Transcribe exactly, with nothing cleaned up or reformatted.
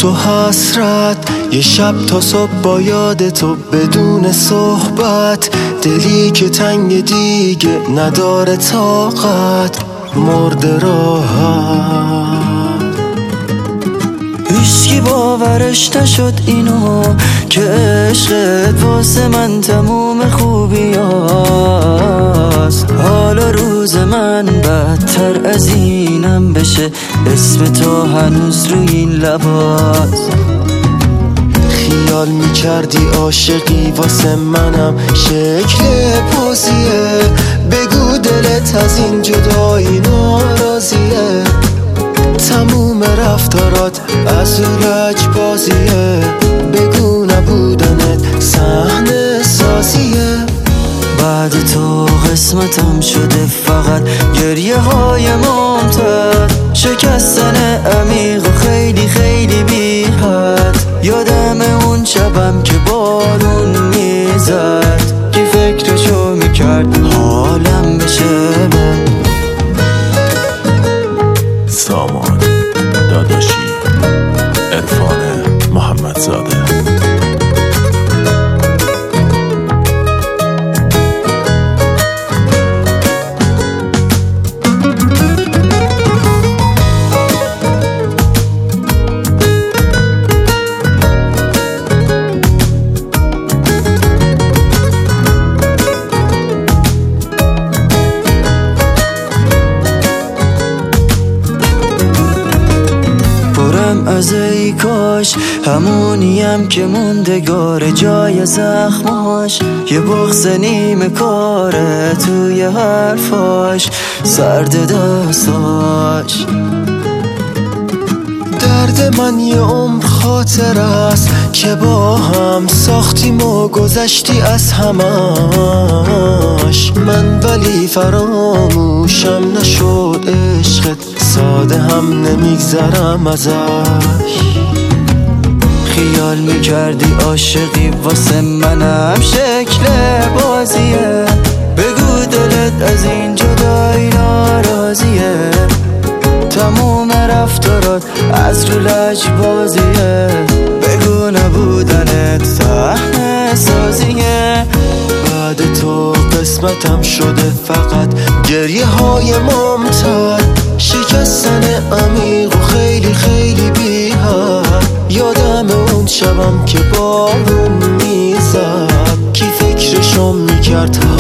تو حسرت، یه شب تا صبح با یاد تو بدون صحبت، دلی که تنگ دیگه نداره طاقت، مرده راحت. هیچکی باورش نشد اینو که عشقت واسه من تموم خوبیاست. حالا روز من بدتر از اینم بشه، اسم تو هنوز روی این لباست. خیال میکردی عاشقی واسه منم شکل پوزیه، بگو دلت از این جدایی ناراضیه، تموم رفتارات از رج بازیه، بگو نبودنت صحنه سازیه. بعد تو قسمتم شده فقط گریه های ممتد، شکستن عمیق و خیلی خیلی بی حد. یادم اون شبم که بارون میزد، کی فکرشو میکرد حالم بشه. سامان داداشی، عرفان محمدزاده. از ای کاش همونیم که موندگار جای زخماش، یه بغض نیمه کاره توی حرفاش، سرد دستاش. درد من یه عمر خاطر است که با هم ساختیم و گذشتی از هماش. من ولی فراموشم نشد عشقت، ساده هم نمیگذرم ازش. خیال میکردی عاشقی واسه منم شکل بازیه، بگو دلت از این جدایی ناراضیه، تموم رفتارات از رو لج بازیه، بگو نبودنت صحنه سازیه. بعد تو قسمتم شده فقط گریه های ممتد، شکستن عمیق و خیلی خیلی بی حد. یادم اون شبم که بارون میزد، کی فکرشو میکرد